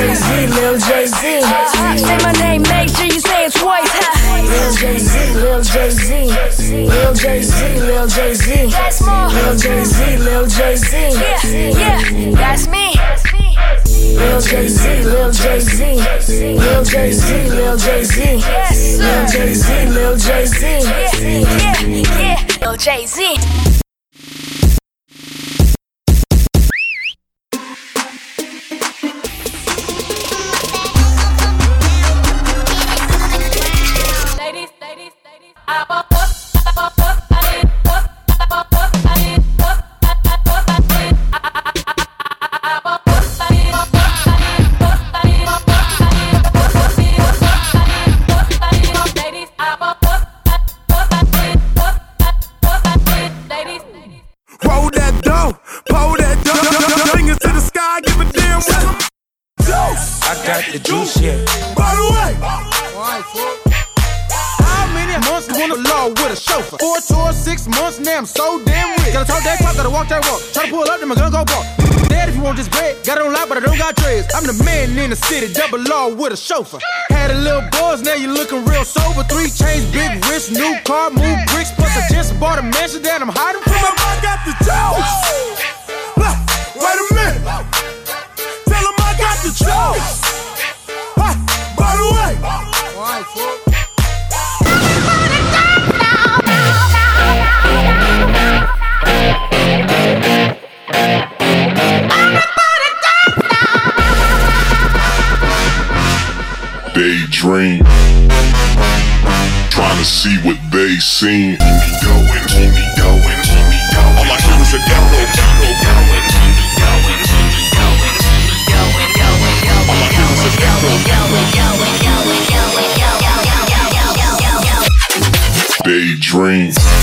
Jay-Z, Lil Jay-Z. Say my name, make sure you say it twice. Lil Jay-Z, Lil Jay-Z. Lil Jay-Z, Lil Jay-Z. That's more. Lil Jay-Z, Lil Jay-Z. Yeah, that's me. Lil Jay-Z, Lil Jay-Z. Lil Jay-Z, Lil Jay-Z. Lil Jay-Z, Lil Jay-Z. Yeah, Lil Jay-Z. The juice, yeah. By the way, how many months on the law with a chauffeur? 4 tours, 6 months, now I'm so damn rich. Gotta talk that talk, gotta walk that walk. Try to pull up, then my gun go walk. Dead if you want this bread, got it on lock, but I don't got dreads. I'm the man in the city, double law with a chauffeur. Had a little buzz, now you looking real sober. 3 chains, big wrist, new car, move bricks. Plus I just bought a mansion that I'm hiding from. I got the juice. Wait a minute. Tell him I got the juice. By the way, daydream, trying to see what they seen. Keep me going, keep me going, keep me going. All I hear is an echo, keep me going, keep me going, keep me going, keep me going. All I hear is an echo. Daydream.